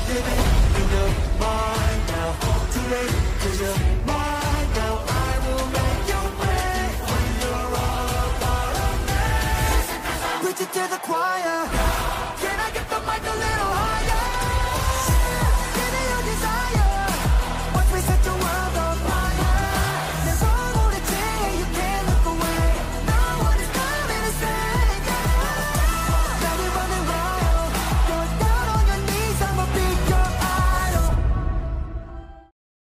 living in your mind now. Too late, 'cause you're mine now. I will make you wait when you're all a part of me. Preach it to the choir.